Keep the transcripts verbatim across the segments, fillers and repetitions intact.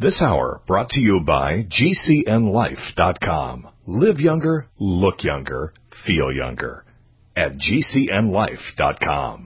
This hour brought to you by G C N Life dot com. Live younger, look younger, feel younger at G C N Life dot com.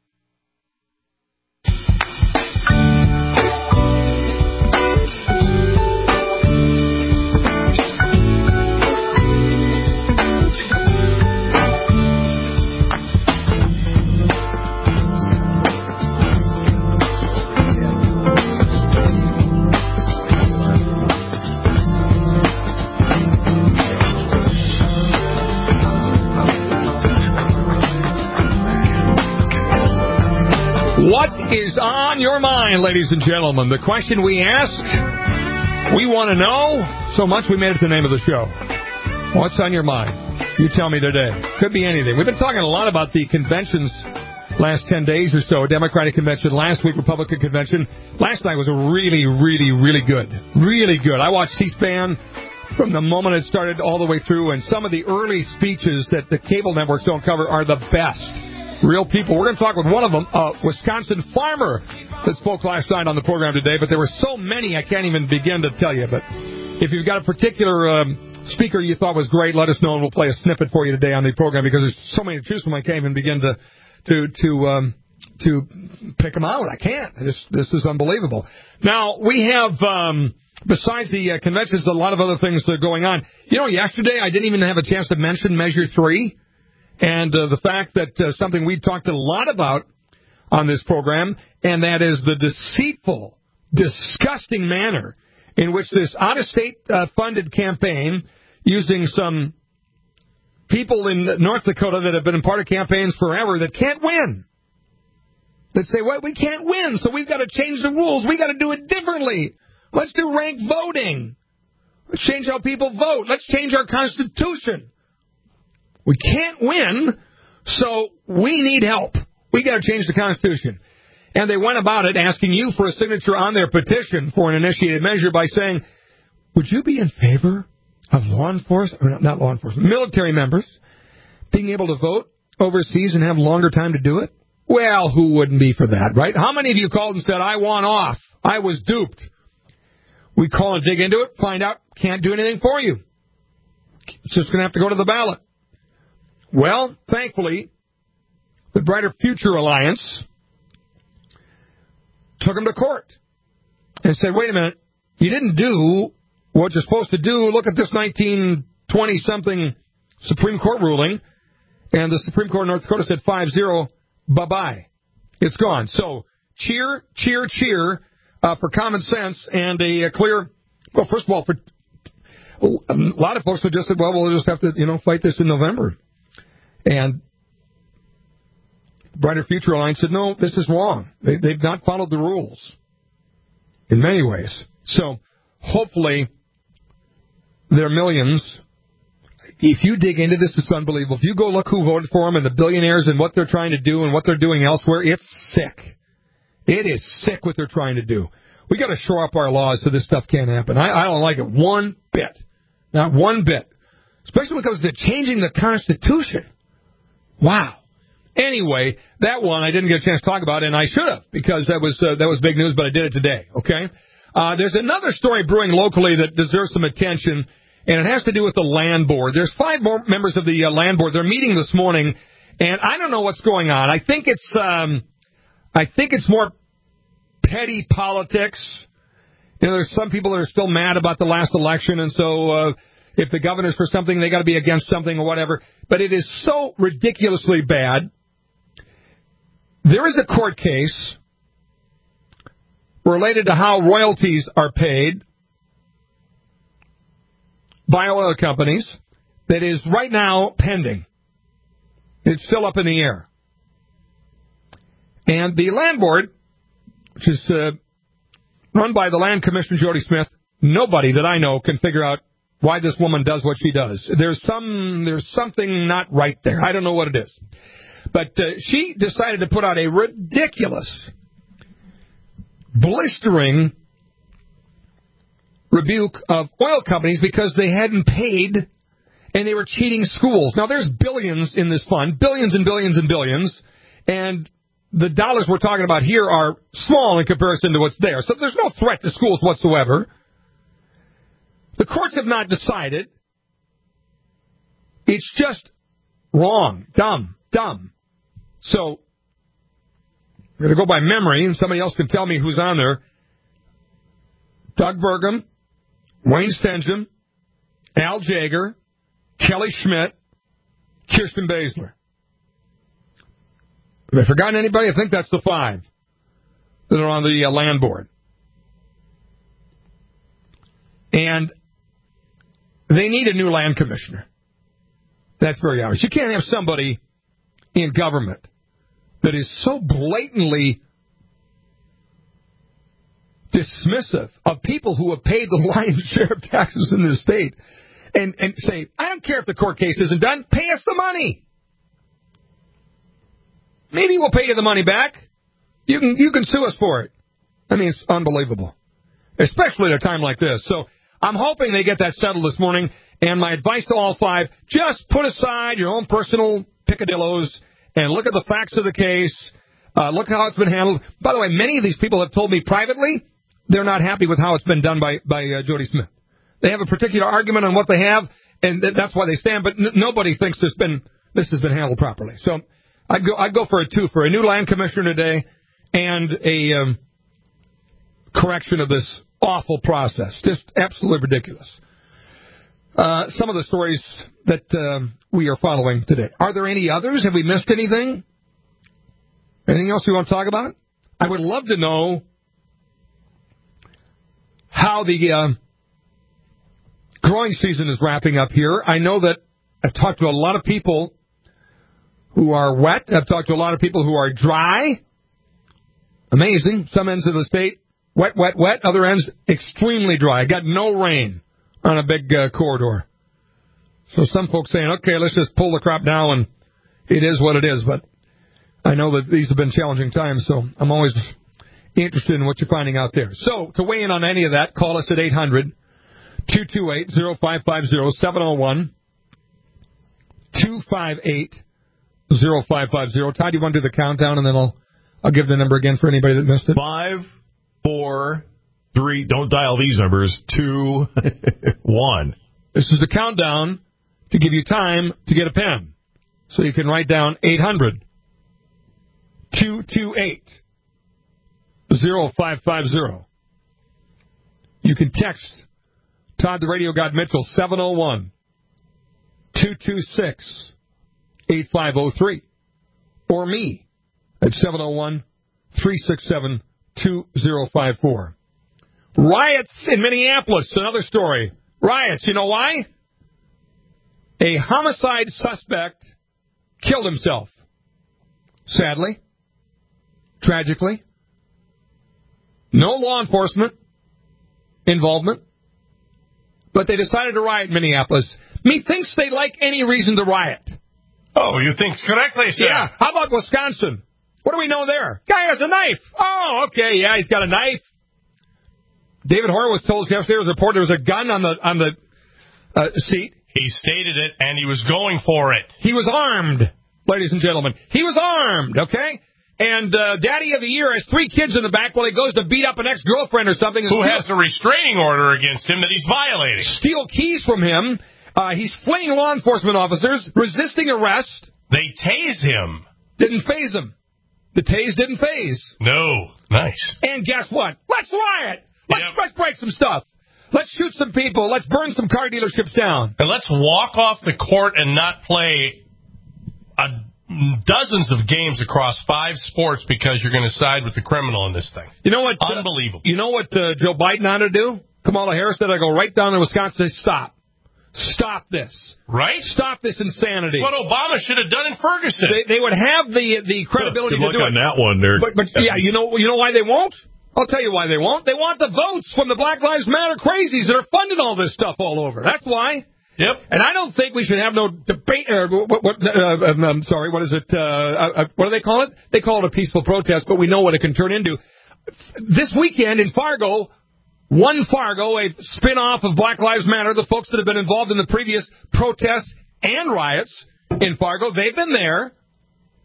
What is on your mind, ladies and gentlemen? The question we ask, we want to know so much we made it the name of the show. What's on your mind? You tell me today. Could be anything. We've been talking a lot about the conventions last ten days or so. Democratic convention, last week Republican convention. Last night was really, really, really good. Really good. I watched C-SPAN from the moment it started all the way through, and some of the early speeches that the cable networks don't cover are the best. Real people. We're going to talk with one of them, a Wisconsin farmer that spoke last night on the program today, but there were so many I can't even begin to tell you. But if you've got a particular um, speaker you thought was great, let us know, and we'll play a snippet for you today on the program, because there's so many to choose from I can't even begin to to to um, to pick them out. I can't. This, this is unbelievable. Now, we have, um, besides the uh, conventions, a lot of other things that are going on. You know, yesterday I didn't even have a chance to mention Measure three. And uh, the fact that uh, something we've talked a lot about on this program, and that is the deceitful, disgusting manner in which this out-of-state uh, funded campaign, using some people in North Dakota that have been a part of campaigns forever that can't win, that say, well, we can't win, so we've got to change the rules. We've got to do it differently. Let's do ranked voting. Let's change how people vote. Let's change our Constitution. We can't win, so we need help. We got to change the Constitution. And they went about it asking you for a signature on their petition for an initiated measure by saying, would you be in favor of law enforcement, or not law enforcement, military members being able to vote overseas and have longer time to do it? Well, who wouldn't be for that, right? How many of you called and said, I want off? I was duped. We call and dig into it, find out, can't do anything for you. It's just going to have to go to the ballot. Well, thankfully, the Brighter Future Alliance took them to court and said, wait a minute, you didn't do what you're supposed to do. Look at this nineteen twenty-something Supreme Court ruling. And the Supreme Court of North Dakota said five zero, bye-bye. It's gone. So cheer, cheer, cheer uh, for common sense and a, a clear, well, first of all, for a lot of folks have just said, well, we'll just have to, you know, fight this in November. And Brighter Future Alliance said, no, this is wrong. They, they've not followed the rules in many ways. So hopefully there are millions. If you dig into this, it's unbelievable. If you go look who voted for them and the billionaires and what they're trying to do and what they're doing elsewhere, it's sick. It is sick what they're trying to do. We got to shore up our laws so this stuff can't happen. I, I don't like it one bit. Not one bit. Especially when it comes to changing the Constitution. Wow. Anyway, that one I didn't get a chance to talk about, and I should have, because that was uh, that was big news, but I did it today, okay? Uh, there's another story brewing locally that deserves some attention, and it has to do with the land board. There's five more members of the uh, land board. They're meeting this morning, and I don't know what's going on. I think it's um, I think it's more petty politics. You know, there's some people that are still mad about the last election, and so uh, if the governor's for something, they got to be against something or whatever. But it is so ridiculously bad. There is a court case related to how royalties are paid by oil companies that is right now pending. It's still up in the air. And the land board, which is uh, run by the land commissioner, Jody Smith, nobody that I know can figure out why this woman does what she does. There's some, there's something not right there. I don't know what it is. But uh, she decided to put out a ridiculous, blistering rebuke of oil companies because they hadn't paid and they were cheating schools. Now, there's billions in this fund, billions and billions and billions, and the dollars we're talking about here are small in comparison to what's there. So there's no threat to schools whatsoever. The courts have not decided. It's just wrong, dumb, dumb. So I'm going to go by memory, and somebody else can tell me who's on there. Doug Burgum, Wayne Stensham, Al Jaeger, Kelly Schmidt, Kirsten Baszler. Have I forgotten anybody? I think that's the five that are on the uh, land board. And they need a new land commissioner. That's very obvious. You can't have somebody in government that is so blatantly dismissive of people who have paid the lion's share of taxes in this state and, and say, I don't care if the court case isn't done, pay us the money. Maybe we'll pay you the money back. You can you can sue us for it. I mean, it's unbelievable, especially at a time like this. So I'm hoping they get that settled this morning. And my advice to all five, just put aside your own personal picadillos and look at the facts of the case. Uh, look how it's been handled. By the way, many of these people have told me privately they're not happy with how it's been done by, by uh, Jody Smith. They have a particular argument on what they have, and th- that's why they stand. But n- nobody thinks this, been, this has been handled properly. So I'd go, I'd go for a two, for a new land commissioner today and a um, correction of this awful process. Just absolutely ridiculous. Uh, some of the stories that um, we are following today. Are there any others? Have we missed anything? Anything else you want to talk about? I would love to know how the uh, growing season is wrapping up here. I know that I've talked to a lot of people who are wet. I've talked to a lot of people who are dry. Amazing. Some ends of the state, wet, wet, wet. Other ends, extremely dry. Got no rain on a big uh, corridor. So some folks saying, okay, let's just pull the crop now, and it is what it is. But I know that these have been challenging times, so I'm always interested in what you're finding out there. So to weigh in on any of that, call us at eight hundred, two two eight, oh five five oh, seven oh one, two five eight, oh five five oh. Todd, you want to do the countdown, and then I'll I'll give the number again for anybody that missed it. Five, four, three, don't dial these numbers, two, one. This is the countdown to give you time to get a pen. So you can write down eight hundred, two two eight, oh five five oh. You can text Todd the Radio God Mitchell, seven oh one, two two six, eight five oh three. Or me at seven oh one, three six seven, two oh five four. Riots in Minneapolis, another story. Riots, you know why? A homicide suspect killed himself. Sadly. Tragically. No law enforcement involvement. But they decided to riot in Minneapolis. Methinks they like any reason to riot. Oh, you think's correctly, sir. Yeah. How about Wisconsin? What do we know there? Guy has a knife. Oh, okay, yeah, he's got a knife. David Horowitz told us yesterday there was a report there was a gun on the on the uh, seat. He stated it, and he was going for it. He was armed, ladies and gentlemen. He was armed, okay? And uh, Daddy of the Year has three kids in the back while he goes to beat up an ex-girlfriend or something. Who steal, has a restraining order against him that he's violating. Steal keys from him. Uh, he's fleeing law enforcement officers, resisting arrest. They tase him. Didn't phase him. The tase didn't phase. No. Nice. And guess what? Let's riot. Let's, yep. let's break some stuff. Let's shoot some people. Let's burn some car dealerships down. And let's walk off the court and not play a, dozens of games across five sports because you're going to side with the criminal in this thing. You know what? Unbelievable. Uh, you know what uh, Joe Biden ought to do? Kamala Harris said, I go right down to Wisconsin and say, stop. Stop this. Right? Stop this insanity. What Obama should have done in Ferguson. They, they would have the the credibility Good to do luck on it. that one there. But, but yeah, you know, you know why they won't? I'll tell you why they won't. They want the votes from the Black Lives Matter crazies that are funding all this stuff all over. That's why. Yep. And I don't think we should have no debate. Uh, what, what, uh, um, I'm sorry, what is it? Uh, uh, what do they call it? They call it a peaceful protest, but we know what it can turn into. This weekend in Fargo, One Fargo, a spin-off of Black Lives Matter, the folks that have been involved in the previous protests and riots in Fargo, they've been there.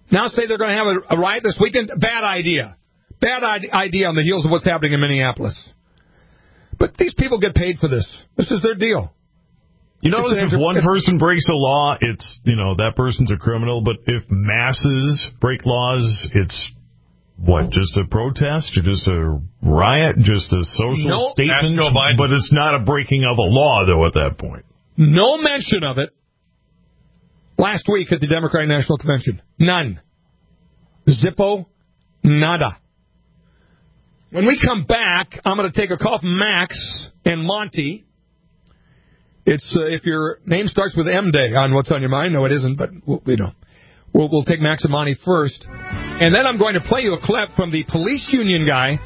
Now say they're going to have a, a riot this weekend. Bad idea. Bad idea on the heels of what's happening in Minneapolis. But these people get paid for this. This is their deal. You notice if one person breaks a law, it's, you know, that person's a criminal. But if masses break laws, it's, what, just a protest or just a riot, just a social no, statement? But it's not a breaking of a law, though, at that point. No mention of it last week at the Democratic National Convention. None. Zippo, nada. When we come back, I'm going to take a call from Max and Monty. It's uh, if your name starts with M Day on What's on Your Mind. No, it isn't, but we'll, you know, we'll, we'll take Max and Monty first. And then I'm going to play you a clip from the police union guy.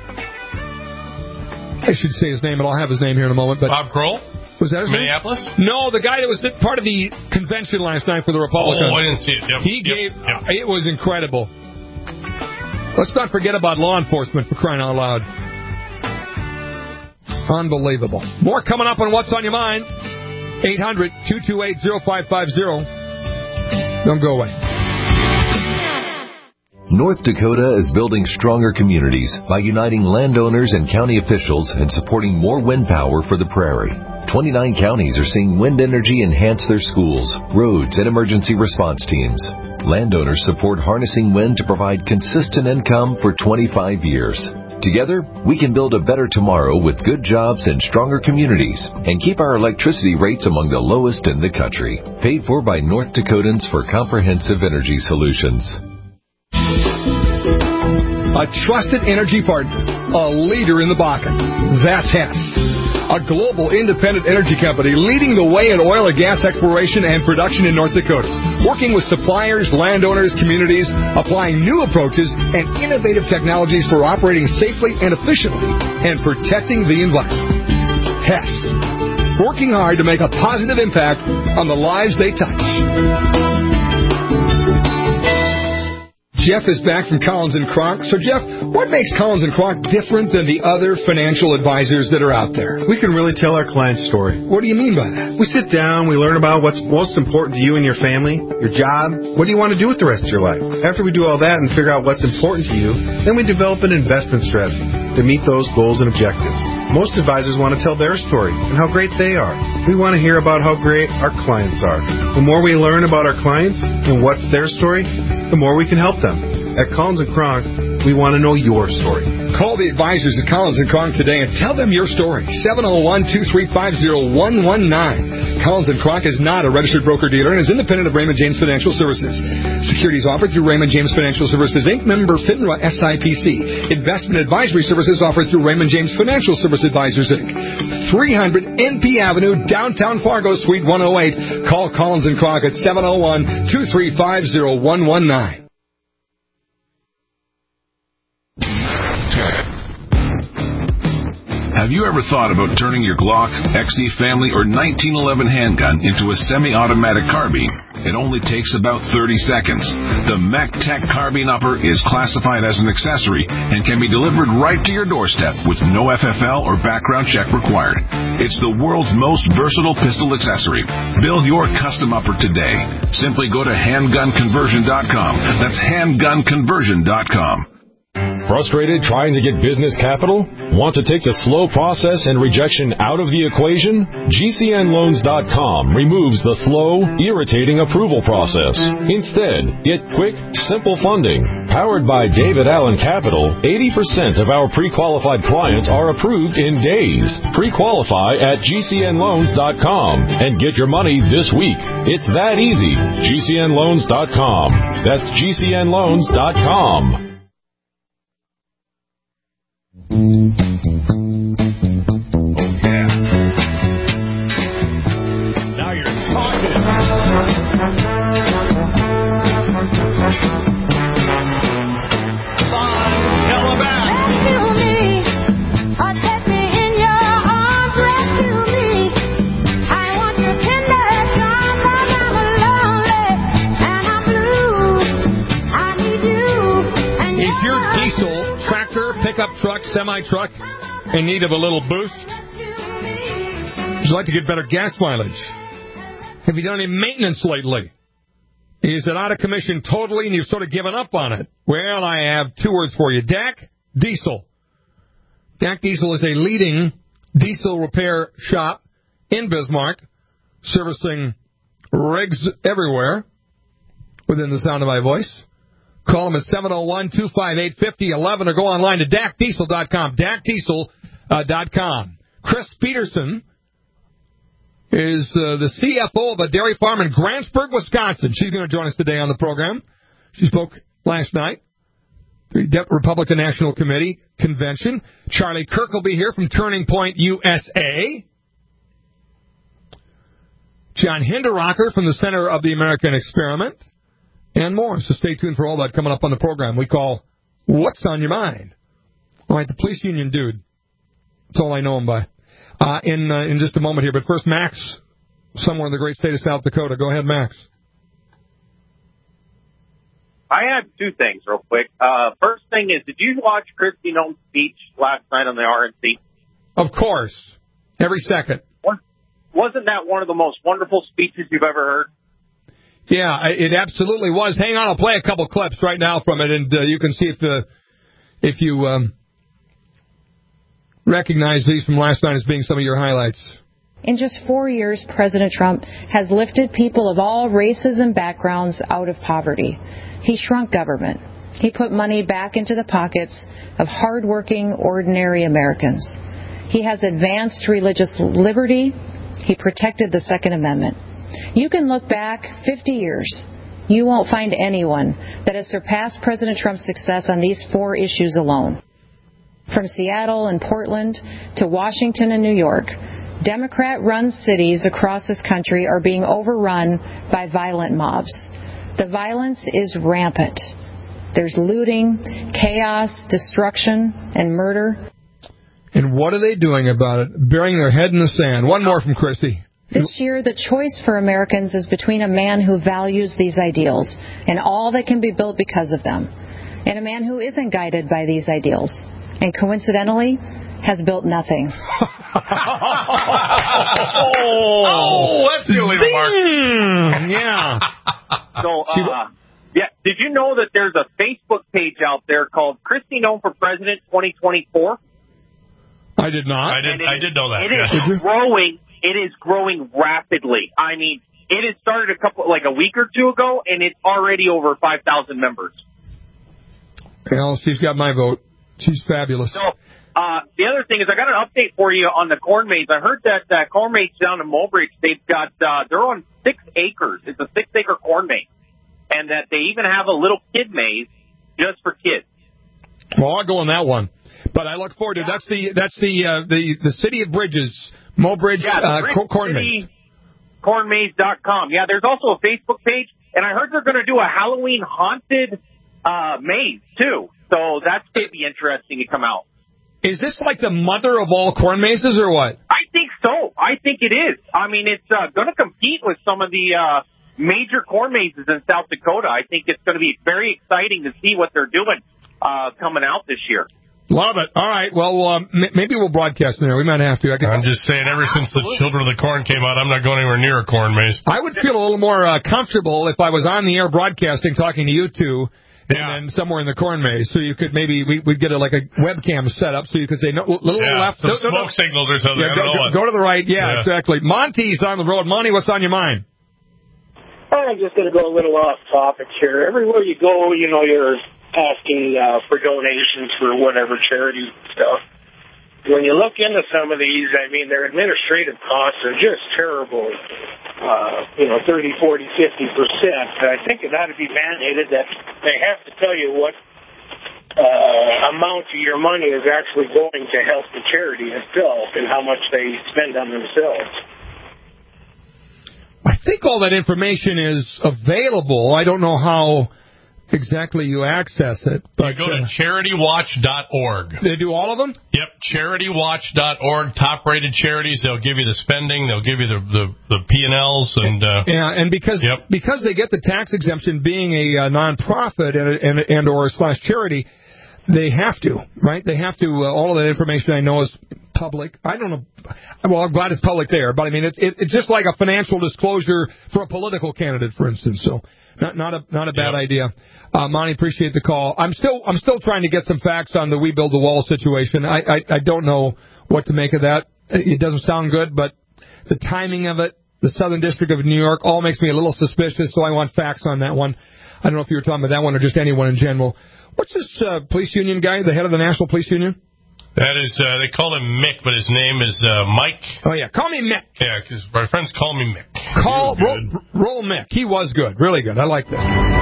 I should say his name, and I'll have his name here in a moment. But Bob Kroll? Was that his Minneapolis? name? No, the guy that was part of the convention last night for the Republicans. Oh, I didn't see it. Yep. He yep. gave, yep. It was incredible. Let's not forget about law enforcement, for crying out loud. Unbelievable. More coming up on What's on Your Mind. eight hundred, two two eight, oh five five oh. Don't go away. North Dakota is building stronger communities by uniting landowners and county officials and supporting more wind power for the prairie. twenty-nine counties are seeing wind energy enhance their schools, roads, and emergency response teams. Landowners support harnessing wind to provide consistent income for twenty-five years. Together, we can build a better tomorrow with good jobs and stronger communities and keep our electricity rates among the lowest in the country. Paid for by North Dakotans for Comprehensive Energy Solutions. A trusted energy partner, a leader in the Bakken. That's Hess, a global independent energy company leading the way in oil and gas exploration and production in North Dakota, working with suppliers, landowners, communities, applying new approaches and innovative technologies for operating safely and efficiently and protecting the environment. Hess, working hard to make a positive impact on the lives they touch. Jeff is back from Collins and Kronk. So, Jeff, what makes Collins and Kronk different than the other financial advisors that are out there? We can really tell our client's story. What do you mean by that? We sit down, we learn about what's most important to you and your family, your job, what do you want to do with the rest of your life. After we do all that and figure out what's important to you, then we develop an investment strategy to meet those goals and objectives. Most advisors want to tell their story and how great they are. We want to hear about how great our clients are. The more we learn about our clients and what's their story, the more we can help them. At Collins and Kronk, we want to know your story. Call the advisors at Collins and Kronk today and tell them your story. seven oh one, two three five, oh one one nine. Collins and Kronk is not a registered broker-dealer and is independent of Raymond James Financial Services. Securities offered through Raymond James Financial Services, Incorporated. Member FINRA S I P C. Investment advisory services offered through Raymond James Financial Service Advisors, Incorporated. three hundred N P Avenue, downtown Fargo, Suite one oh eight. Call Collins and Kronk at seven oh one, two three five, oh one one nine. Have you ever thought about turning your Glock, X D Family, or nineteen eleven handgun into a semi-automatic carbine? It only takes about thirty seconds. The MacTech Carbine Upper is classified as an accessory and can be delivered right to your doorstep with no F F L or background check required. It's the world's most versatile pistol accessory. Build your custom upper today. Simply go to handgun conversion dot com. That's handgun conversion dot com. Frustrated trying to get business capital? Want to take the slow process and rejection out of the equation? G C N loans dot com removes the slow, irritating approval process. Instead, get quick, simple funding. Powered by David Allen Capital, eighty percent of our pre-qualified clients are approved in days. Pre-qualify at G C N loans dot com and get your money this week. It's that easy. G C N loans dot com. That's G C N loans dot com. Yeah. Now you're talking. Tell her back. Rescue me, or take me in your arms. Rescue me. I want your tender charms. I'm lonely and I'm blue. I need you. And Is your diesel tractor, pickup truck, semi-truck in need of a little boost? Would you like to get better gas mileage? Have you done any maintenance lately? Is it out of commission totally and you've sort of given up on it? Well, I have two words for you. D A C Diesel. D A C Diesel is a leading diesel repair shop in Bismarck, servicing rigs everywhere within the sound of my voice. Call them at seven oh one, two five eight, five oh one one or go online to D A C diesel dot com, D A C diesel dot com. Chris Peterson is uh, the C F O of a dairy farm in Grantsburg, Wisconsin. She's going to join us today on the program. She spoke last night. The Republican National Committee convention. Charlie Kirk will be here from Turning Point U S A. John Hinderaker from the Center of the American Experiment. And more. So stay tuned for all that coming up on the program we call What's on Your Mind? All right, the police union dude. That's all I know him by. Uh, in uh, in just a moment here. But first, Max, somewhere in the great state of South Dakota. Go ahead, Max. I had two things real quick. Uh, first thing is, did you watch Kristi Noem's speech last night on the R N C? Of course. Every second. Wasn't that one of the most wonderful speeches you've ever heard? Yeah, it absolutely was. Hang on, I'll play a couple clips right now from it, and uh, you can see if the if you um, recognize these from last night as being some of your highlights. In just four years, President Trump has lifted people of all races and backgrounds out of poverty. He shrunk government. He put money back into the pockets of hardworking, ordinary Americans. He has advanced religious liberty. He protected the Second Amendment. You can look back fifty years. You won't find anyone that has surpassed President Trump's success on these four issues alone. From Seattle and Portland to Washington and New York, Democrat-run cities across this country are being overrun by violent mobs. The violence is rampant. There's looting, chaos, destruction, and murder. And what are they doing about it? Burying their head in the sand. One more from Kristi. This year, the choice for Americans is between a man who values these ideals and all that can be built because of them, and a man who isn't guided by these ideals, and coincidentally, has built nothing. oh, that's the only remark. Yeah. So, uh, yeah, did you know that there's a Facebook page out there called Kristi Noem for President twenty twenty-four? I did not. I did. It, I did know that. It yeah. is growing. It is growing rapidly. I mean, it has started a couple, like a week or two ago, and it's already over five thousand members. Well, she's got my vote. She's fabulous. So, uh, the other thing is, I got an update for you on the corn maze. I heard that uh, corn maze down in Mobridge, they've got, uh, they're on six acres. It's a six acre corn maze. And that they even have a little kid maze just for kids. Well, I'll go on that one. But I look forward to yeah. that's the that's the uh, the the City of Bridges, Mobridge yeah, uh, Bridge corn City, maze. corn maze dot com. Yeah, there's also a Facebook page, and I heard they're going to do a Halloween haunted uh, maze too. So that's going to be interesting to come out. Is this like the mother of all corn mazes, or what? I think so. I think it is. I mean, it's uh, going to compete with some of the uh, major corn mazes in South Dakota. I think it's going to be very exciting to see what they're doing uh, coming out this year. Love it. All right. Well, um, m- maybe we'll broadcast in there. We might have to. I could... I'm just saying, ever since the Children of the Corn came out, I'm not going anywhere near a corn maze. I would feel a little more uh, comfortable if I was on the air broadcasting, talking to you two, and yeah. then somewhere in the corn maze. So you could maybe, we, we'd get a, like a webcam set up so you could say, no, little yeah, left. Some no, no, smoke no. signals or something. Yeah, I go, don't know go, what. go to the right. Yeah, yeah, exactly. Monty's on the road. Monty, what's on your mind? I'm just going to go a little off topic here. Everywhere you go, you know, you're asking uh, for donations for whatever charity stuff. When you look into some of these, I mean, their administrative costs are just terrible, uh, you know, thirty, forty, fifty percent. I think it ought to be mandated that they have to tell you what uh, amount of your money is actually going to help the charity itself and how much they spend on themselves. I think all that information is available. I don't know how exactly you access it. But, you go to uh, charity watch dot org. They do all of them? Yep, charity watch dot org, top-rated charities. They'll give you the spending. They'll give you the, the, the P and Ls. And, uh, yeah, and because yep. because they get the tax exemption being a uh, nonprofit and, and, and or slash charity, they have to, right? They have to. Uh, all of that information I know is public. I don't know. Well, I'm glad it's public there, but I mean, it's it, it's just like a financial disclosure for a political candidate, for instance. So, not not a not a bad yep. idea. Uh, Monty, appreciate the call. I'm still I'm still trying to get some facts on the We Build the Wall situation. I I, I don't know what to make of that. It doesn't sound good, but the timing of it, the Southern District of New York, all makes me a little suspicious. So I want facts on that one. I don't know if you were talking about that one or just anyone in general. What's this uh, police union guy, the head of the National Police Union? That is, uh, they call him Mick, but his name is uh, Mike. Oh, yeah. Call me Mick. Yeah, because my friends call me Mick. Call, roll, roll Mick. He was good. Really good. I like that.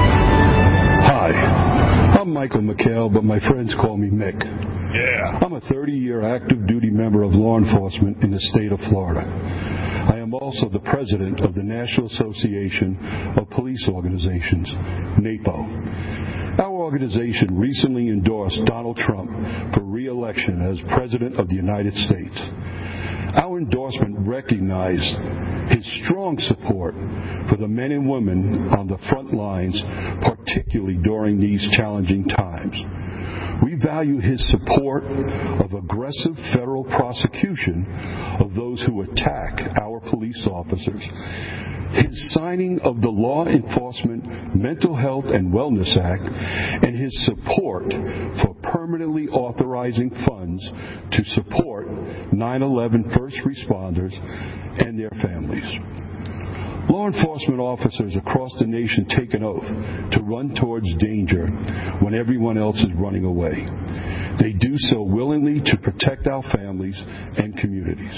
Hi. I'm Michael McHale, but my friends call me Mick. Yeah. I'm a thirty-year active duty member of law enforcement in the state of Florida. I am also the president of the National Association of Police Organizations, NAPO. Our organization recently endorsed Donald Trump for re-election as President of the United States. Our endorsement recognized his strong support for the men and women on the front lines, particularly during these challenging times. We value his support of aggressive federal prosecution of those who attack our police officers. His signing of the Law Enforcement Mental Health and Wellness Act, and his support for permanently authorizing funds to support nine eleven first responders and their families. Law enforcement officers across the nation take an oath to run towards danger when everyone else is running away. They do so willingly to protect our families and communities.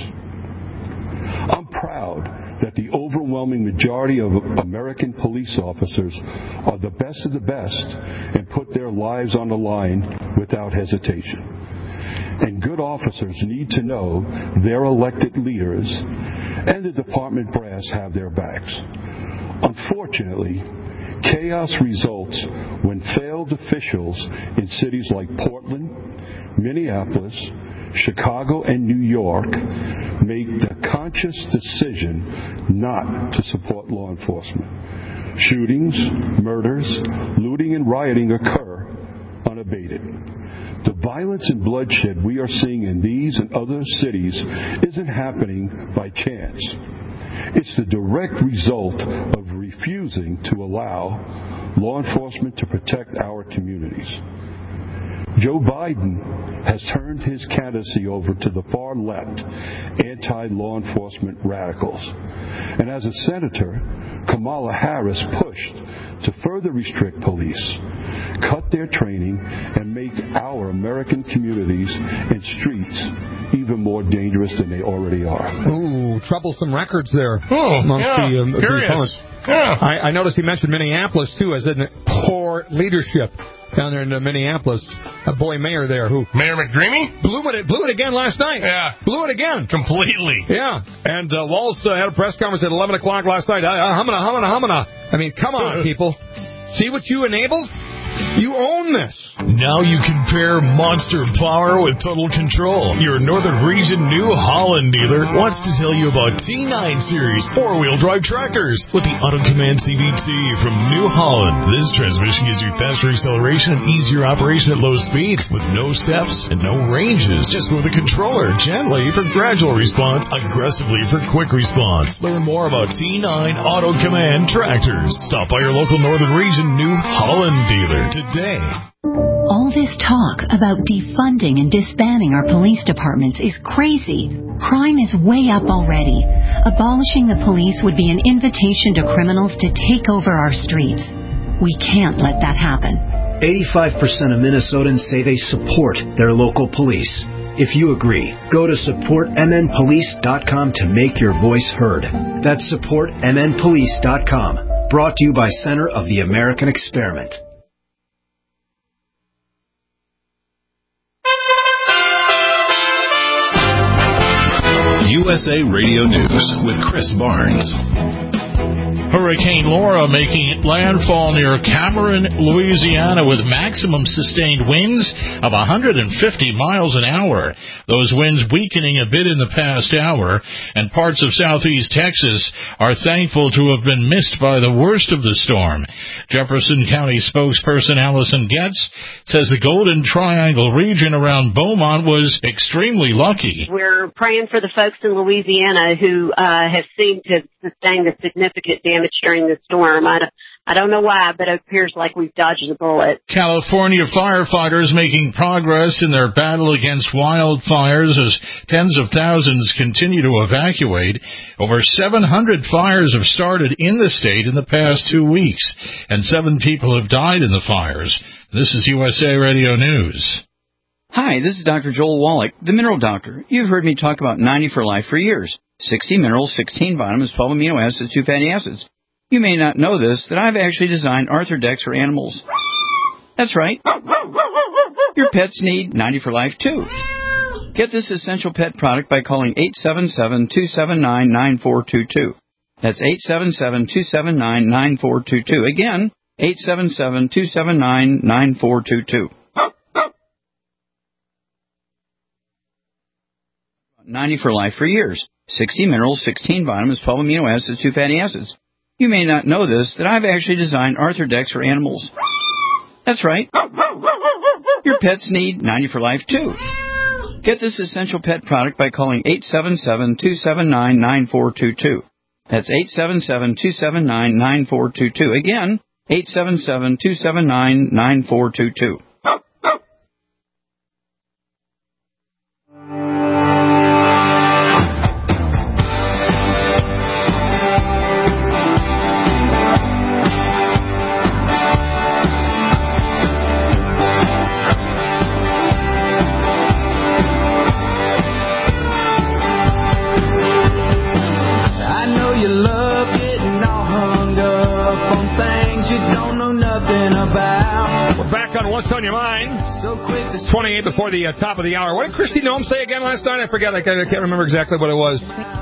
I'm proud that the overwhelming majority of American police officers are the best of the best and put their lives on the line without hesitation. And good officers need to know their elected leaders and the department brass have their backs. Unfortunately, chaos results when failed officials in cities like Portland, Minneapolis, Chicago, and New York make the conscious decision not to support law enforcement. Shootings, murders, looting, and rioting occur unabated. The violence and bloodshed we are seeing in these and other cities isn't happening by chance. It's the direct result of refusing to allow law enforcement to protect our communities. Joe Biden has turned his candidacy over to the far left anti-law enforcement radicals. And as a senator, Kamala Harris pushed to further restrict police, cut their training, and make our American communities and streets even more dangerous than they already are. Ooh, troublesome records there. Oh, amongst yeah, the, um, the curious. Yeah. I, I noticed he mentioned Minneapolis, too, as in poor leadership down there in uh, Minneapolis. A boy mayor there who... Mayor McDreamy? Blew it, blew it again last night. Yeah. Blew it again. Completely. Yeah. And uh, Walz uh, had a press conference at eleven o'clock last night. Uh, humana, humana, humana. I mean, come on, people. See what you enabled? You own this. Now you can pair monster power with total control. Your Northern Region New Holland dealer wants to tell you about T nine Series four-wheel drive tractors with the Auto Command C V T from New Holland. This transmission gives you faster acceleration and easier operation at low speeds with no steps and no ranges. Just move the controller gently for gradual response, aggressively for quick response. Learn more about T nine Auto Command tractors. Stop by your local Northern Region New Holland dealer today. All this talk about defunding and disbanding our police departments is crazy. Crime is way up already. Abolishing the police would be an invitation to criminals to take over our streets. We can't let that happen. eighty-five percent of Minnesotans say they support their local police. If you agree, go to support m n police dot com to make your voice heard. That's support m n police dot com. Brought to you by Center of the American Experiment. U S A Radio News with Chris Barnes. Hurricane Laura making landfall near Cameron, Louisiana, with maximum sustained winds of one hundred fifty miles an hour. Those winds weakening a bit in the past hour, and parts of southeast Texas are thankful to have been missed by the worst of the storm. Jefferson County spokesperson Allison Getz says the Golden Triangle region around Beaumont was extremely lucky. We're praying for the folks in Louisiana who uh, have seemed to sustain the significant damage during the storm. I don't, I don't know why, but it appears like we've dodged a bullet. California firefighters making progress in their battle against wildfires as tens of thousands continue to evacuate. Over seven hundred fires have started in the state in the past two weeks, and seven people have died in the fires. This is U S A Radio News. Hi, this is Doctor Joel Wallach, the Mineral Doctor. You've heard me talk about ninety for Life for years. sixty minerals, sixteen vitamins, twelve amino acids, two fatty acids. You may not know this, that I've actually designed Arthrodex for animals. That's right. Your pets need ninety for Life, too. Get this essential pet product by calling eight seven seven, two seven nine, nine four two two. That's eight seven seven, two seven nine, nine four two two. Again, eight seven seven, two seven nine, nine four two two. ninety for Life for years. sixty minerals, sixteen vitamins, twelve amino acids, two fatty acids. You may not know this, that I've actually designed Arthrodex for animals. That's right. Your pets need ninety for Life, too. Get this essential pet product by calling eight seven seven, two seven nine, nine four two two. That's eight seven seven, two seven nine, nine four two two. Again, eight seven seven, two seven nine, nine four two two. What's on your mind? twenty-eight before the uh, top of the hour. What did Kristi Noem say again last night? I forget. I can't, I can't remember exactly what it was.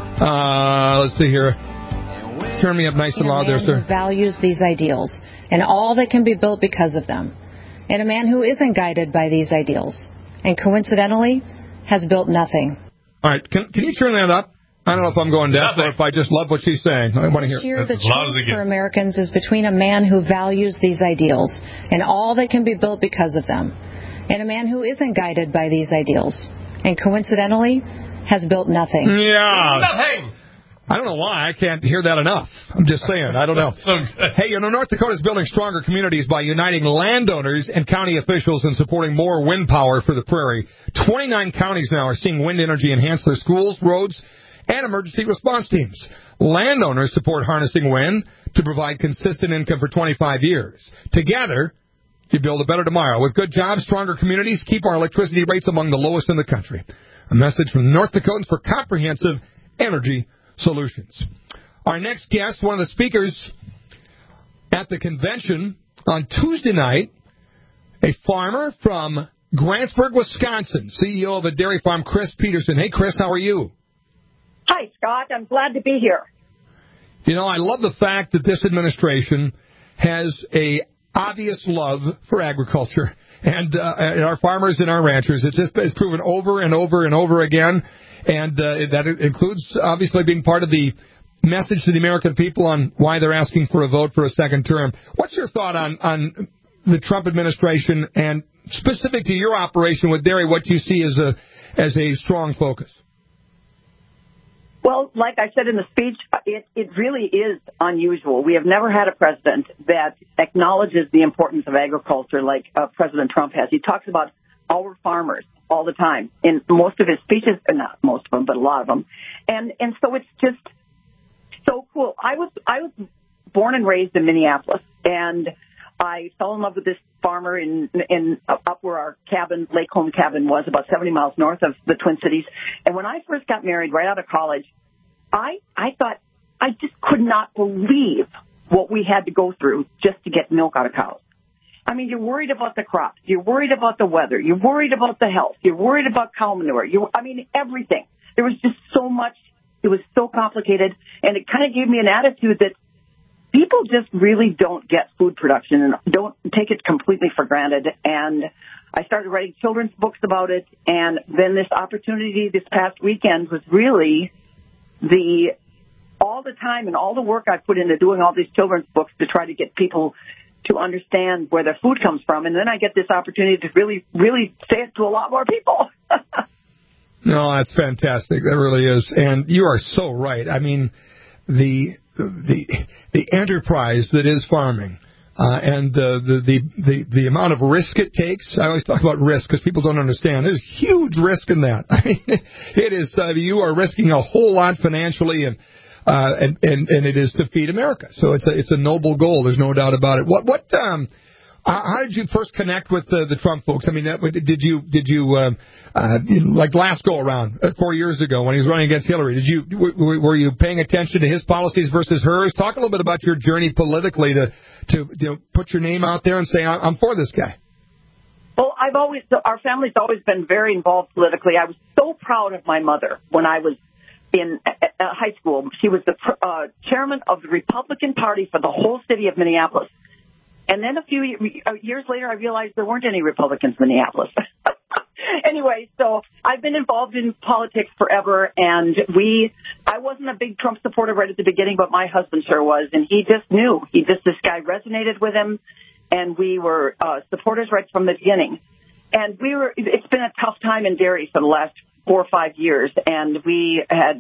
Uh, let's see here. Turn me up nice and loud there, sir. Who values these ideals and all that can be built because of them. And a man who isn't guided by these ideals and coincidentally has built nothing. All right. Can, can you turn that up? I don't know if I'm going deaf or if I just love what she's saying. I want to hear. Here, the choice for Americans is between a man who values these ideals and all that can be built because of them, and a man who isn't guided by these ideals and coincidentally has built nothing. Yeah. Nothing. I don't know why. I can't hear that enough. I'm just saying. I don't know. So good. Hey, you know, North Dakota's building stronger communities by uniting landowners and county officials and supporting more wind power for the prairie. twenty-nine counties now are seeing wind energy enhance their schools, roads, and emergency response teams. Landowners support harnessing wind to provide consistent income for twenty-five years. Together, you build a better tomorrow. With good jobs, stronger communities, keep our electricity rates among the lowest in the country. A message from the North Dakotans for comprehensive energy solutions. Our next guest, one of the speakers at the convention on Tuesday night, a farmer from Grantsburg, Wisconsin, C E O of a dairy farm, Chris Peterson. Hey, Chris, how are you? Hi, Scott. I'm glad to be here. You know, I love the fact that this administration has a obvious love for agriculture and, uh, and our farmers and our ranchers. It's just it's proven over and over and over again, and uh, that includes obviously being part of the message to the American people on why they're asking for a vote for a second term. What's your thought on, on the Trump administration and specific to your operation with dairy, what you see as a as a strong focus? Well, like I said in the speech, it, it really is unusual. We have never had a president that acknowledges the importance of agriculture like uh, President Trump has. He talks about our farmers all the time in most of his speeches, or not most of them, but a lot of them. And and so it's just so cool. I was I was born and raised in Minneapolis, and I fell in love with this farmer in in up where our cabin, Lake Home cabin, was about seventy miles north of the Twin Cities. And when I first got married, right out of college, I I thought I just could not believe what we had to go through just to get milk out of cows. I mean, you're worried about the crops, you're worried about the weather, you're worried about the health, you're worried about cow manure. You, I mean, everything. There was just so much. It was so complicated, and it kind of gave me an attitude that people just really don't get food production and don't take it completely for granted. And I started writing children's books about it. And then this opportunity this past weekend was really the all the time and all the work I put into doing all these children's books to try to get people to understand where their food comes from. And then I get this opportunity to really, really say it to a lot more people. No, that's fantastic. That really is. And you are so right. I mean, the the the enterprise that is farming uh, and the, the, the, the, the amount of risk it takes. I always talk about risk because people don't understand. There's huge risk in that. I mean, it is, uh, you are risking a whole lot financially and Uh, and, and, and it is to feed America. So it's a, it's a noble goal. There's no doubt about it. What, what, um, how did you first connect with the, the Trump folks? I mean, that, did you, did you, um, uh, like last go around, uh, four years ago when he was running against Hillary, did you, w- were you paying attention to his policies versus hers? Talk a little bit about your journey politically to, to, you know, put your name out there and say, I'm for this guy. Well, I've always, our family's always been very involved politically. I was so proud of my mother when I was in uh, high school. She was the uh, chairman of the Republican Party for the whole city of Minneapolis. And then a few years later, I realized there weren't any Republicans in Minneapolis. Anyway, so I've been involved in politics forever, and we, I wasn't a big Trump supporter right at the beginning, but my husband sure was, and he just knew. He just, this guy resonated with him, and we were uh, supporters right from the beginning. And we were, it's been a tough time in Derry for the last four or five years, and we had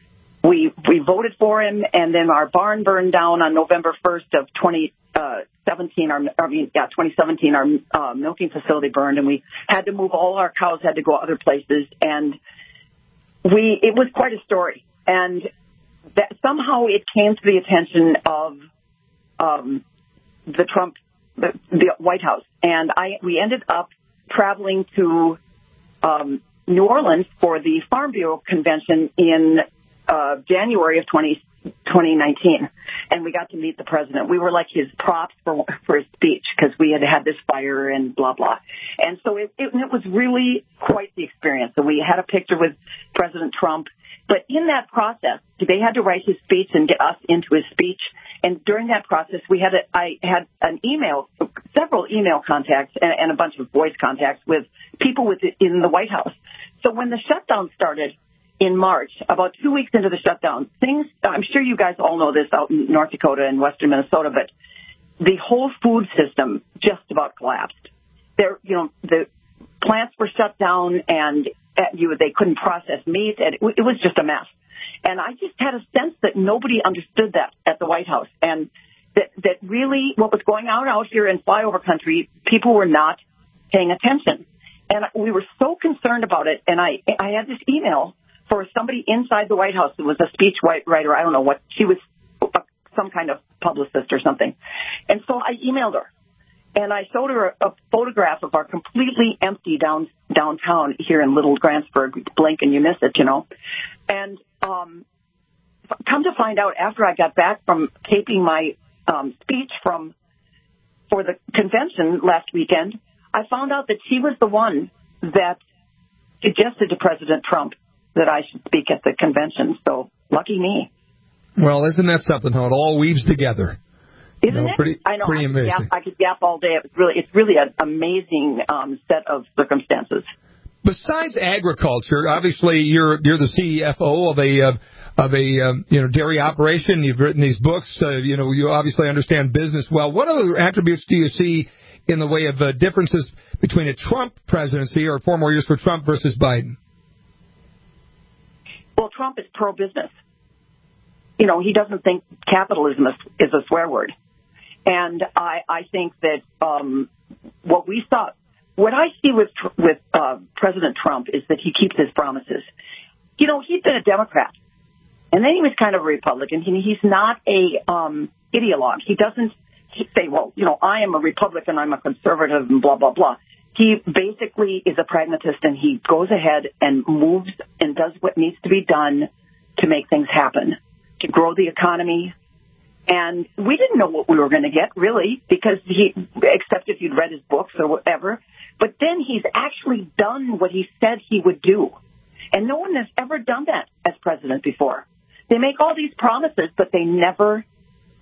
we we voted for him, and then our barn burned down on November first of twenty seventeen. Our I mean, yeah, twenty seventeen. Our uh, milking facility burned, and we had to move. All our cows had to go other places, and we it was quite a story. And that somehow it came to the attention of um, the Trump, the, the White House, and I we ended up traveling to Um, New Orleans for the Farm Bureau convention in uh, January of twenty nineteen, and we got to meet the president. We were like his props for for his speech because we had had this fire and blah blah, and so it, it, it was really quite the experience. So we had a picture with President Trump, but in that process, they had to write his speech and get us into his speech. And during that process, we had a, I had an email, several email contacts, and, and a bunch of voice contacts with people within the White House. So when the shutdown started in March, about two weeks into the shutdown, things, I'm sure you guys all know this out in North Dakota and western Minnesota, but the whole food system just about collapsed. There, you know, the plants were shut down, and uh, you, they couldn't process meat, and it, it was just a mess. And I just had a sense that nobody understood that at the White House, and that, that really what was going on out here in flyover country, people were not paying attention. And we were so concerned about it, and I I had this email for somebody inside the White House who was a speech writer. I don't know what, she was some kind of publicist or something. And so I emailed her, and I showed her a, a photograph of our completely empty down, downtown here in Little Grantsburg. Blink and you miss it, you know. And um, come to find out, after I got back from taping my um, speech from for the convention last weekend, I found out that she was the one that suggested to President Trump that I should speak at the convention. So lucky me. Well, isn't that something? How it all weaves together. Isn't you know, it? Pretty, I know. pretty I could, amazing. yap, I could yap all day. It's really, it's really an amazing um, set of circumstances. Besides agriculture, obviously you're you're the C F O of a uh, of a um, you know dairy operation. You've written these books. Uh, you know you obviously understand business well. What other attributes do you see in the way of uh, differences between a Trump presidency or four more years for Trump versus Biden? Well, Trump is pro-business. You know, he doesn't think capitalism is, is a swear word. And I, I think that um, what we saw, what I see with with uh, President Trump is that he keeps his promises. You know, he's been a Democrat, and then he was kind of a Republican. He, he's not a um, ideologue. He doesn't say, well, you know, I am a Republican, I'm a conservative, and blah, blah, blah. He basically is a pragmatist, and he goes ahead and moves and does what needs to be done to make things happen, to grow the economy. And we didn't know what we were going to get, really, because he, except if you'd read his books or whatever. But then he's actually done what he said he would do. And no one has ever done that as president before. They make all these promises, but they never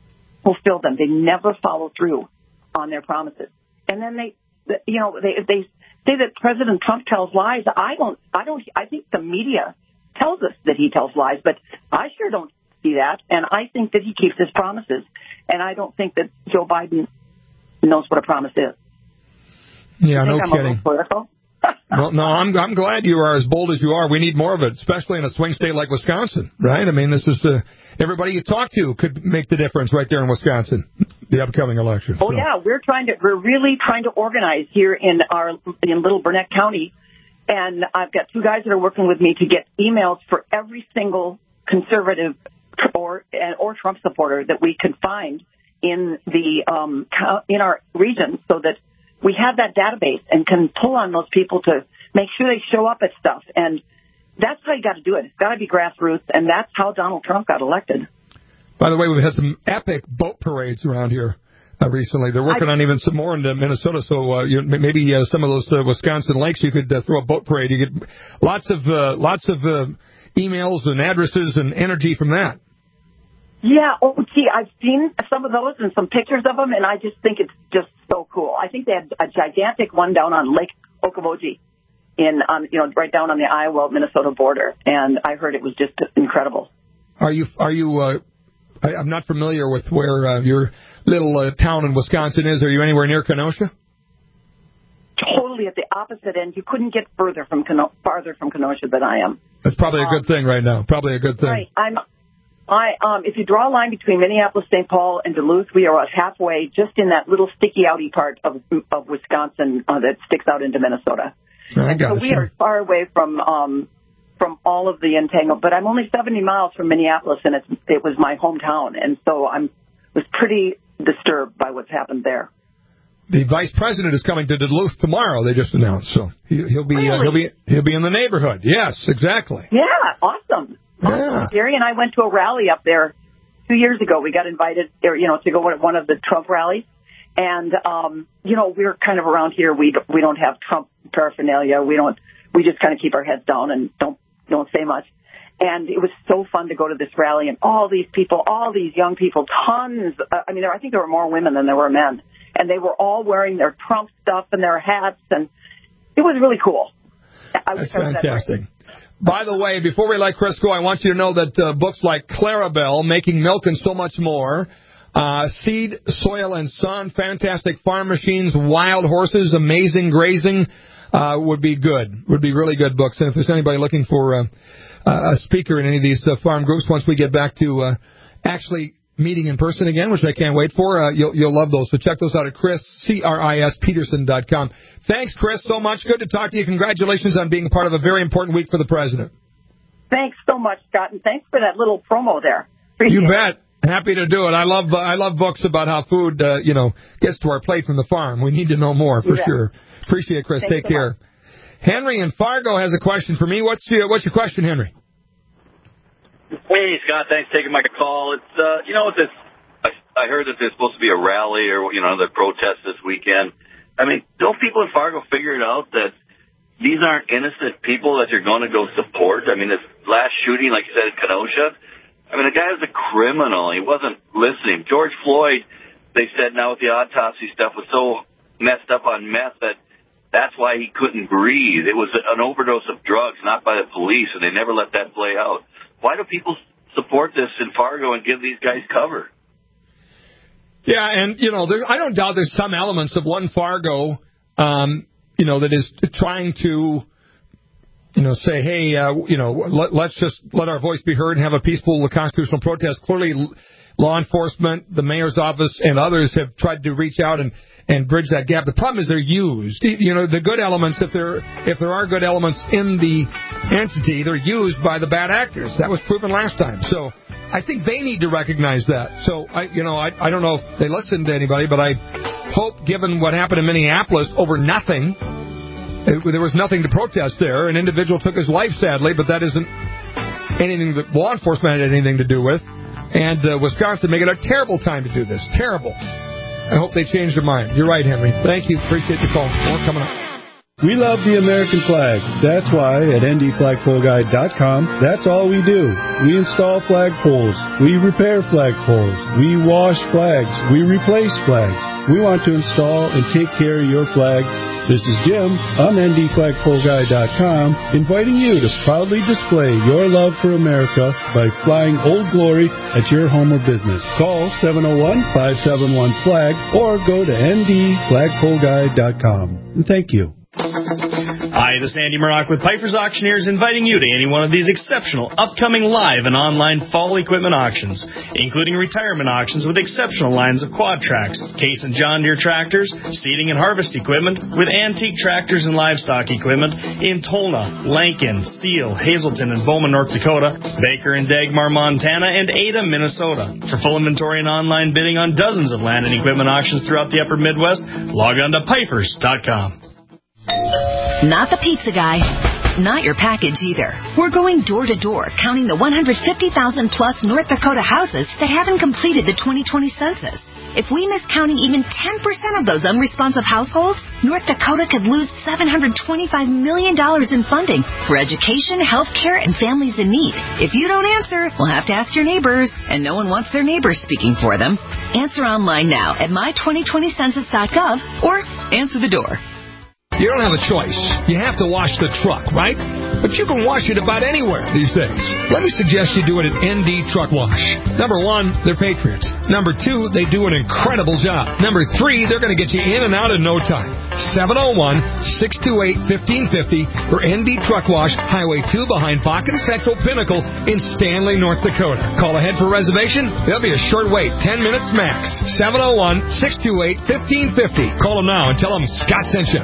fulfill them. They never follow through on their promises. And then they, you know, they they say that President Trump tells lies. I don't, I don't, I think the media tells us that he tells lies, but I sure don't see that. And I think that he keeps his promises. And I don't think that Joe Biden knows what a promise is. Yeah, no I'm kidding. Well, no, I'm I'm glad you are as bold as you are. We need more of it, especially in a swing state like Wisconsin, right? I mean, this is uh, everybody you talk to could make the difference right there in Wisconsin, the upcoming election. Oh so. yeah, we're trying to we're really trying to organize here in our in Little Burnett County, and I've got two guys that are working with me to get emails for every single conservative or or Trump supporter that we could find in the um in our region, so that we have that database and can pull on those people to make sure they show up at stuff. And that's how you got to do it. It's got to be grassroots, and that's how Donald Trump got elected. By the way, we've had some epic boat parades around here uh, recently. They're working I, on even some more in uh, Minnesota, so uh, you, maybe uh, some of those uh, Wisconsin lakes you could uh, throw a boat parade. You get lots of uh, lots of uh, emails and addresses and energy from that. Yeah, oh, gee, I've seen some of those and some pictures of them, and I just think it's just so cool. I think they had a gigantic one down on Lake Okoboji, in, um, you know, right down on the Iowa-Minnesota border, and I heard it was just incredible. Are you, are you, uh, I, I'm not familiar with where uh, your little uh, town in Wisconsin is. Are you anywhere near Kenosha? Totally at the opposite end. You couldn't get further from Keno- farther from Kenosha than I am. That's probably a good thing right now. Probably a good thing. Right. I'm... I, um, if you draw a line between Minneapolis, Saint Paul, and Duluth, we are about halfway, just in that little sticky outy part of of Wisconsin uh, that sticks out into Minnesota. I and got so it, we sure. are far away from um, from all of the entanglement. But I'm only seventy miles from Minneapolis, and it's, it was my hometown, and so I'm was pretty disturbed by what's happened there. The vice president is coming to Duluth tomorrow. They just announced, so he, he'll be really? uh, he'll be he'll be in the neighborhood. Yes, exactly. Yeah, awesome. Yeah. Gary and I went to a rally up there two years ago. We got invited, you know, to go to one of the Trump rallies. And, um, you know, we're kind of around here. We don't, we don't have Trump paraphernalia. We don't, we just kind of keep our heads down and don't, don't say much. And it was so fun to go to this rally and all these people, all these young people, tons. Uh, I mean, there, I think there were more women than there were men. And they were all wearing their Trump stuff and their hats. And it was really cool. I That's fantastic. By the way, before we let Chris go, I want you to know that uh, books like Clarabelle, Making Milk and So Much More, uh, Seed, Soil, and Sun, Fantastic Farm Machines, Wild Horses, Amazing Grazing, uh, would be good, would be really good books. And if there's anybody looking for uh, a speaker in any of these uh, farm groups, once we get back to uh, actually meeting in person again, which I can't wait for, uh, you'll, you'll love those. So check those out at Chris, C R I S, Peterson dot com. Thanks, Chris, so much. Good to talk to you. Congratulations on being a part of a very important week for the president. Thanks so much, Scott, and thanks for that little promo there. Appreciate you it. bet. Happy to do it. I love uh, I love books about how food, uh, you know, gets to our plate from the farm. We need to know more for Yeah. sure. Appreciate it, Chris. Thanks Take so care. much. Henry in Fargo has a question for me. What's your What's your question, Henry? Hey, Scott. Thanks for taking my call. It's uh, you know, this. I, I heard that there's supposed to be a rally or, you know, the protest this weekend. I mean, don't people in Fargo figure it out that these aren't innocent people that you're going to go support? I mean, this last shooting, like you said, in Kenosha, I mean, the guy was a criminal. He wasn't listening. George Floyd, they said now with the autopsy stuff, was so messed up on meth that that's why he couldn't breathe. It was an overdose of drugs, not by the police, and they never let that play out. Why do people support this in Fargo and give these guys cover? Yeah, and, you know, there, I don't doubt there's some elements of one Fargo, um, you know, that is trying to, you know, say, hey, uh, you know, let, let's just let our voice be heard and have a peaceful constitutional protest. Clearly, law enforcement, the mayor's office, and others have tried to reach out and, and bridge that gap. The problem is they're used. You know, the good elements, if there if there are good elements in the entity, they're used by the bad actors. That was proven last time. So I think they need to recognize that. So, I, you know, I, I don't know if they listen to anybody, but I hope, given what happened in Minneapolis over nothing, it, there was nothing to protest there. An individual took his life, sadly, but that isn't anything that law enforcement had anything to do with. And uh, Wisconsin making a terrible time to do this. Terrible. I hope they change their mind. You're right, Henry. Thank you. Appreciate the call. More coming up. We love the American flag. That's why at N D flagpole guide dot com, that's all we do. We install flagpoles. We repair flagpoles. We wash flags. We replace flags. We want to install and take care of your flag. This is Jim on N D flagpole guide dot com, inviting you to proudly display your love for America by flying Old Glory at your home or business. Call seven oh one, five seven one, flag or go to N D flagpole guide dot com. And thank you. Hi, this is Andy Murrock with Piper's Auctioneers, inviting you to any one of these exceptional upcoming live and online fall equipment auctions, including retirement auctions with exceptional lines of quad tracks, Case and John Deere tractors, seeding and harvest equipment, with antique tractors and livestock equipment in Tolna, Lankin, Steele, Hazelton, and Bowman, North Dakota, Baker and Dagmar, Montana, and Ada, Minnesota. For full inventory and online bidding on dozens of land and equipment auctions throughout the upper Midwest, log on to pipers dot com. Not the pizza guy. Not your package either. We're going door to door, counting the one hundred fifty thousand plus North Dakota houses that haven't completed the twenty twenty census. If we miss counting even ten percent of those unresponsive households, North Dakota could lose seven hundred twenty-five million dollars in funding for education, health care, and families in need. If you don't answer, we'll have to ask your neighbors, and no one wants their neighbors speaking for them. Answer online now at my twenty twenty census dot gov or answer the door. You don't have a choice. You have to wash the truck, right? But you can wash it about anywhere these days. Let me suggest you do it at N D Truck Wash. Number one, they're patriots. Number two, they do an incredible job. Number three, they're going to get you in and out in no time. seven oh one, six two eight, one five five oh or N D Truck Wash, Highway two behind Bakken Central Pinnacle in Stanley, North Dakota. Call ahead for reservation. There'll be a short wait, ten minutes max. seven oh one, six two eight, one five five oh. Call them now and tell them Scott sent you.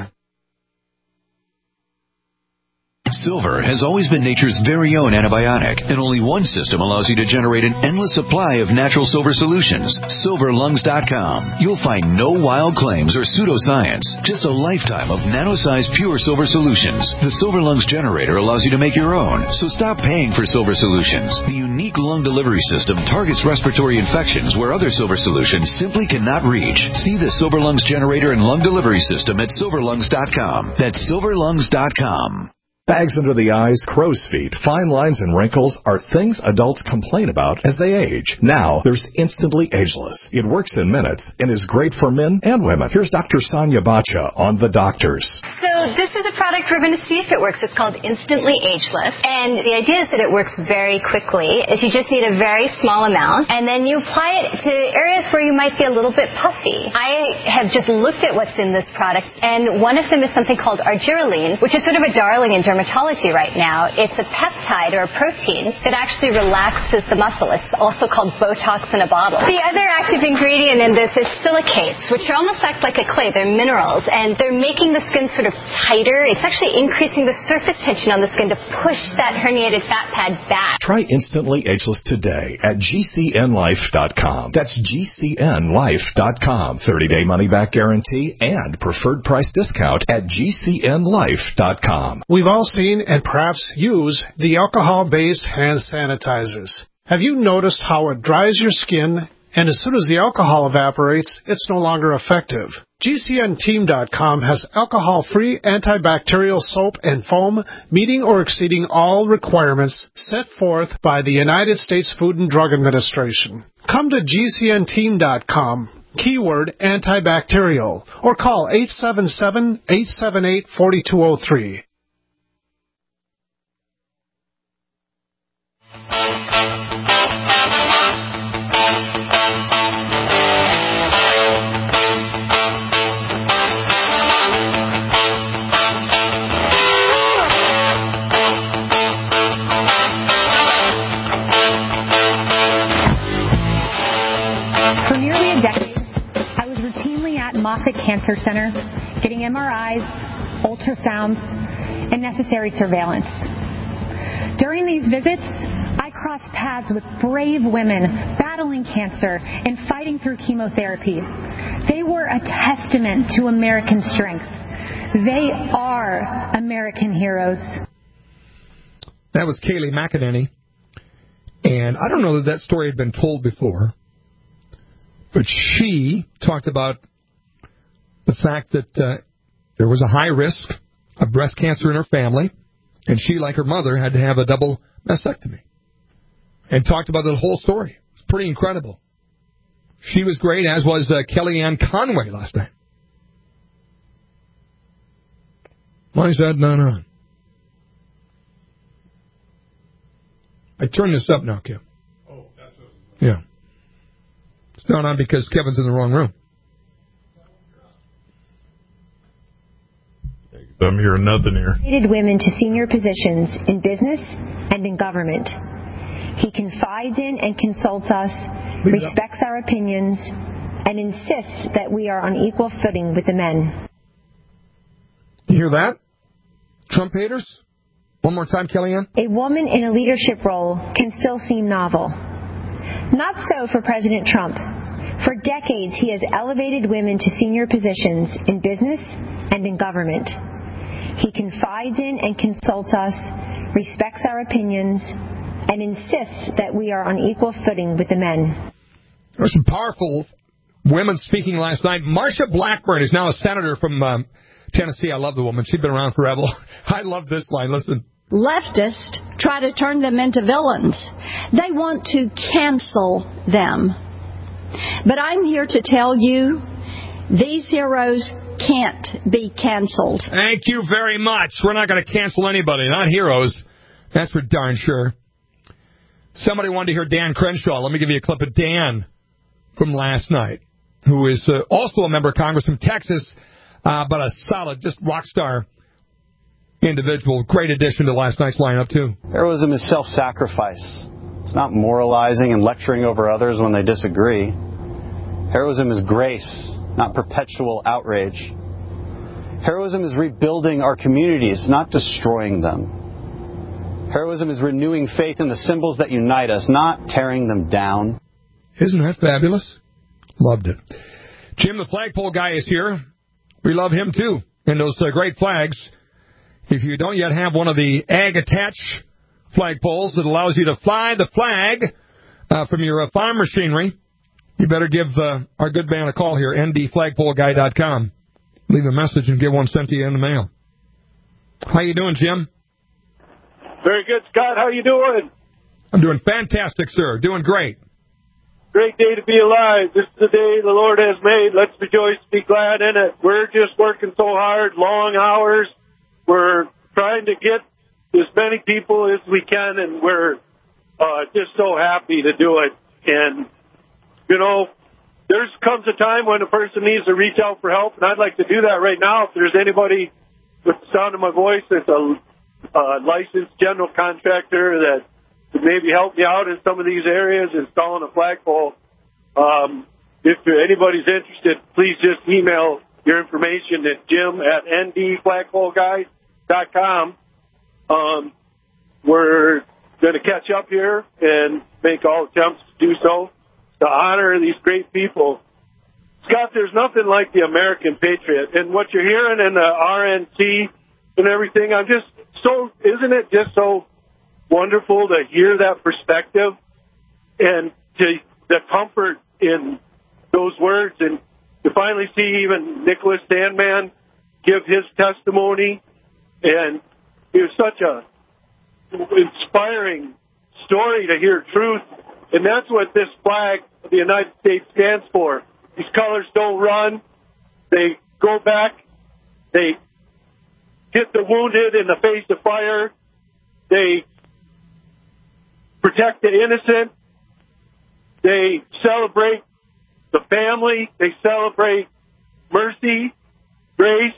Silver has always been nature's very own antibiotic, and only one system allows you to generate an endless supply of natural silver solutions. silver lungs dot com. You'll find no wild claims or pseudoscience, just a lifetime of nano-sized pure silver solutions. The Silver Lungs generator allows you to make your own, so stop paying for silver solutions. The unique lung delivery system targets respiratory infections where other silver solutions simply cannot reach. See the Silver Lungs generator and lung delivery system at silver lungs dot com. That's silver lungs dot com. Bags under the eyes, crow's feet, fine lines, and wrinkles are things adults complain about as they age. Now, there's Instantly Ageless. It works in minutes and is great for men and women. Here's Doctor Sonia Bacha on The Doctors. So this is a product we're going to see if it works. It's called Instantly Ageless. And the idea is that it works very quickly. Is you just need a very small amount, and then you apply it to areas where you might be a little bit puffy. I have just looked at what's in this product, and one of them is something called argireline, which is sort of a darling in dermatology right now. It's a peptide or a protein that actually relaxes the muscle. It's also called Botox in a bottle. The other active ingredient in this is silicates, which are almost act like a clay. They're minerals, and they're making the skin sort of tighter. It's actually increasing the surface tension on the skin to push that herniated fat pad back. Try Instantly Ageless today at G C N life dot com. That's G C N life dot com. thirty-day money-back guarantee and preferred price discount at G C N life dot com. We've all seen and perhaps use the alcohol-based hand sanitizers. Have you noticed how it dries your skin, and as soon as the alcohol evaporates, it's no longer effective? G C N team dot com has alcohol-free antibacterial soap and foam meeting or exceeding all requirements set forth by the United States Food and Drug Administration. Come to G C N team dot com. Keyword antibacterial, or call eight seven seven, eight seven eight, four two zero three. For nearly a decade, I was routinely at Moffitt Cancer Center getting M R Is, ultrasounds, and necessary surveillance. During these visits, I crossed paths with brave women battling cancer and fighting through chemotherapy. They were a testament to American strength. They are American heroes. That was Kayleigh McEnany. And I don't know that that story had been told before, but she talked about the fact that uh, there was a high risk of breast cancer in her family, and she, like her mother, had to have a double mastectomy. And talked about the whole story. It's pretty incredible. She was great, as was uh, Kellyanne Conway last night. Why is that not on? I turned this up now, Kim. Oh, that's what... Yeah. It's not on because Kevin's in the wrong room. I'm hearing nothing here. Elevated women to senior positions in business and in government. He confides in and consults us, respects our opinions, and insists that we are on equal footing with the men. You hear that? Trump haters? One more time, Kellyanne. A woman in a leadership role can still seem novel. Not so for President Trump. For decades, he has elevated women to senior positions in business and in government. He confides in and consults us, respects our opinions, and insists that we are on equal footing with the men. There were some powerful women speaking last night. Marsha Blackburn is now a senator from um, Tennessee. I love the woman. She's been around forever. I love this line. Listen. Leftists try to turn them into villains. They want to cancel them. But I'm here to tell you, these heroes can't be canceled. Thank you very much. We're not going to cancel anybody, not heroes. That's for darn sure. Somebody wanted to hear Dan Crenshaw. Let me give you a clip of Dan from last night, who is uh, also a member of Congress from Texas, uh, but a solid, just rock star individual. Great addition to last night's lineup, too. Heroism is self-sacrifice. It's not moralizing and lecturing over others when they disagree. Heroism is grace, not perpetual outrage. Heroism is rebuilding our communities, not destroying them. Heroism is renewing faith in the symbols that unite us, not tearing them down. Isn't that fabulous? Loved it. Jim, the flagpole guy, is here. We love him, too, and those uh, great flags. If you don't yet have one of the ag-attach flagpoles that allows you to fly the flag uh, from your uh, farm machinery, you better give uh, our good man a call here, N D flagpole guy dot com. Leave a message and get one sent to you in the mail. How you doing, Jim? Very good, Scott. How you doing? I'm doing fantastic, sir. Doing great. Great day to be alive. This is the day the Lord has made. Let's rejoice, be glad in it. We're just working so hard, long hours. We're trying to get as many people as we can, and we're uh, just so happy to do it. And, you know, there comes a time when a person needs to reach out for help, and I'd like to do that right now. If there's anybody with the sound of my voice that's a uh, licensed general contractor that could maybe help me out in some of these areas installing a flagpole, um, if anybody's interested, please just email your information at Jim at N D flagpole guy dot com. Um, we're going to catch up here and make all attempts to do so to honor these great people. Scott, there's nothing like the American patriot. And what you're hearing in the R N C and everything, I'm just so, isn't it just so wonderful to hear that perspective and to the comfort in those words, and to finally see even Nicholas Sandmann give his testimony. And it was such a inspiring story to hear truth. And that's what this flag of the United States stands for. These colors don't run. They go back. They hit the wounded in the face of fire. They protect the innocent. They celebrate the family. They celebrate mercy, grace.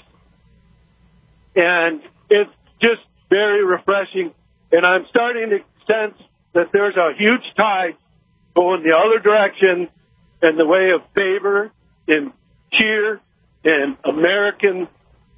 And it's just very refreshing. And I'm starting to sense that there's a huge tide going the other direction in the way of favor and cheer and American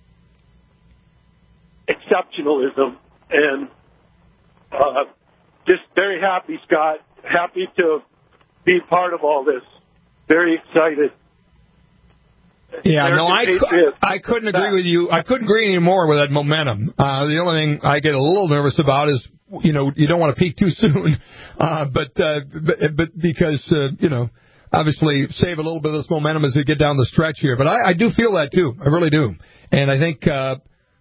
exceptionalism. And uh, just very happy, Scott. Happy to be part of all this. Very excited. Yeah, no, I, I couldn't agree with you. I couldn't agree anymore with that momentum. Uh, the only thing I get a little nervous about is, you know, you don't want to peak too soon, uh, but, uh, but but because, uh, you know, obviously save a little bit of this momentum as we get down the stretch here. But I, I do feel that, too. I really do. And I think uh,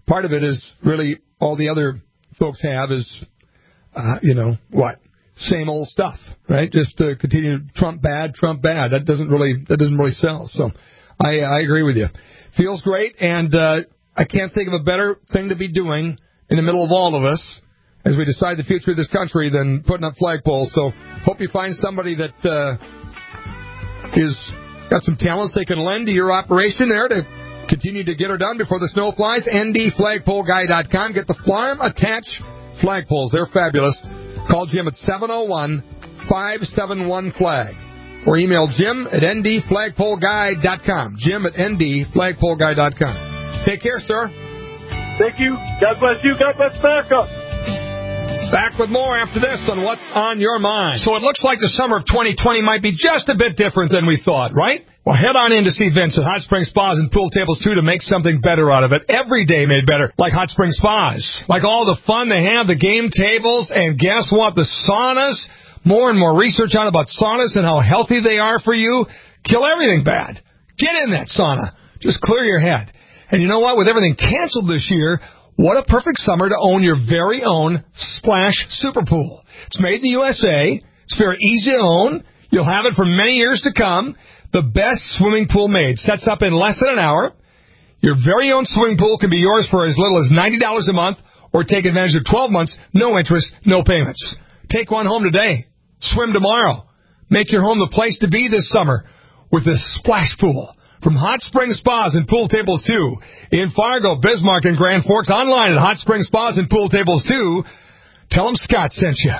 part of it is really all the other folks have is, uh, you know, what? Same old stuff, right? Just to continue Trump bad, Trump bad. That doesn't really that doesn't really sell. So I, I agree with you. Feels great, and uh, I can't think of a better thing to be doing in the middle of all of us as we decide the future of this country than putting up flagpoles. So hope you find somebody that uh, is got some talents they can lend to your operation there to continue to get her done before the snow flies. N D flagpole guy dot com. Get the farm-attached flagpoles. They're fabulous. Call Jim at seven oh one, five seven one, flag. Or email Jim at N D flagpole guy dot com. Jim at N D flagpole guy dot com. Take care, sir. Thank you. God bless you. God bless America. Back with more after this on What's on Your Mind. So it looks like the summer of twenty twenty might be just a bit different than we thought, right? Well, head on in to see Vince at Hot Spring Spas and Pool Tables two to make something better out of it. Every day made better, like Hot Spring Spas. Like all the fun they have, the game tables, and guess what? The saunas. More and more research out about saunas and how healthy they are for you. Kill everything bad. Get in that sauna. Just clear your head. And you know what? With everything canceled this year, what a perfect summer to own your very own Splash Super Pool. It's made in the U S A. It's very easy to own. You'll have it for many years to come. The best swimming pool made. Sets up in less than an hour. Your very own swimming pool can be yours for as little as ninety dollars a month, or take advantage of twelve months, no interest, no payments. Take one home today. Swim tomorrow. Make your home the place to be this summer with this Splash Pool. From Hot Spring Spas and Pool Tables two in Fargo, Bismarck, and Grand Forks. Online at Hot Spring Spas and Pool Tables two. Tell them Scott sent you.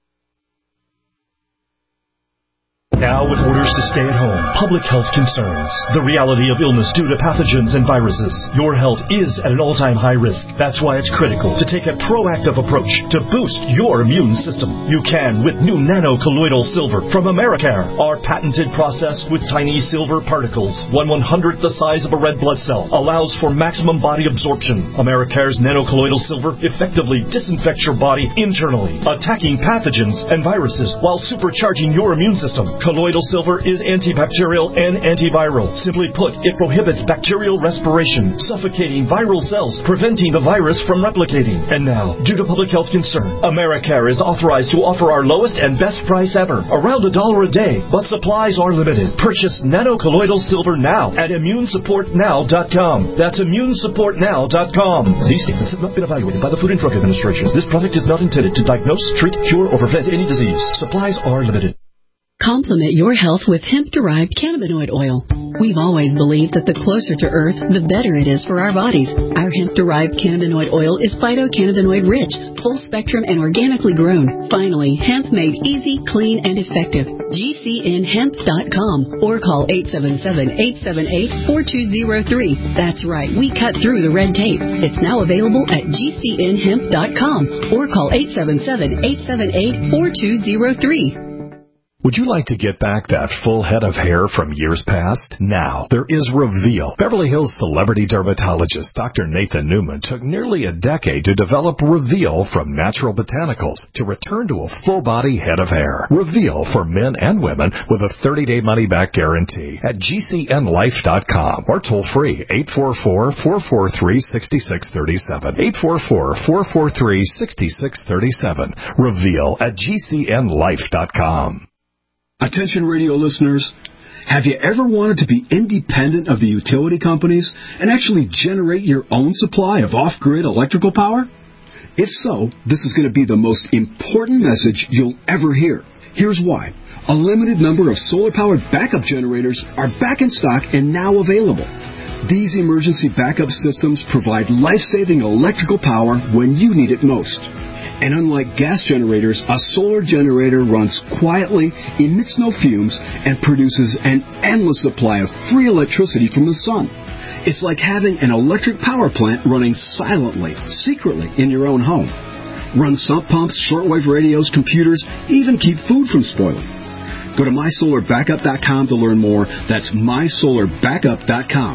Now with orders to stay at home, public health concerns, the reality of illness due to pathogens and viruses, your health is at an all-time high risk. That's why it's critical to take a proactive approach to boost your immune system. You can with new nano-colloidal silver from Americare. Our patented process with tiny silver particles, one one-hundredth the size of a red blood cell, allows for maximum body absorption. Americare's nano-colloidal silver effectively disinfects your body internally, attacking pathogens and viruses while supercharging your immune system. Colloidal silver is antibacterial and antiviral. Simply put, it prohibits bacterial respiration, suffocating viral cells, preventing the virus from replicating. And now, due to public health concern, Americare is authorized to offer our lowest and best price ever, around a dollar a day, but supplies are limited. Purchase nano-colloidal silver now at immune support now dot com. That's immune support now dot com. These statements have not been evaluated by the Food and Drug Administration. This product is not intended to diagnose, treat, cure, or prevent any disease. Supplies are limited. Complement your health with hemp-derived cannabinoid oil. We've always believed that the closer to Earth, the better it is for our bodies. Our hemp-derived cannabinoid oil is phytocannabinoid-rich, full-spectrum, and organically grown. Finally, hemp made easy, clean, and effective. G C N hemp dot com or call eight seven seven, eight seven eight, four two zero three. That's right, we cut through the red tape. It's now available at G C N hemp dot com or call eight seven seven, eight seven eight, four two zero three. Would you like to get back that full head of hair from years past? Now, there is Reveal. Beverly Hills celebrity dermatologist Doctor Nathan Newman took nearly a decade to develop Reveal from natural botanicals to return to a full-body head of hair. Reveal for men and women with a thirty-day money-back guarantee at G C N life dot com or toll-free eight four four, four four three, six six three seven. eight four four, four four three, six six three seven. Reveal at G C N life dot com. Attention radio listeners, have you ever wanted to be independent of the utility companies and actually generate your own supply of off-grid electrical power? If so, this is going to be the most important message you'll ever hear. Here's why. A limited number of solar-powered backup generators are back in stock and now available. These emergency backup systems provide life-saving electrical power when you need it most. And unlike gas generators, a solar generator runs quietly, emits no fumes, and produces an endless supply of free electricity from the sun. It's like having an electric power plant running silently, secretly in your own home. Run sump pumps, shortwave radios, computers, even keep food from spoiling. Go to my solar backup dot com to learn more. That's my solar backup dot com.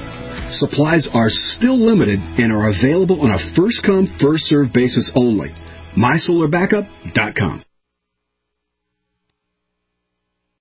Supplies are still limited and are available on a first-come, first-served basis only. my solar backup dot com.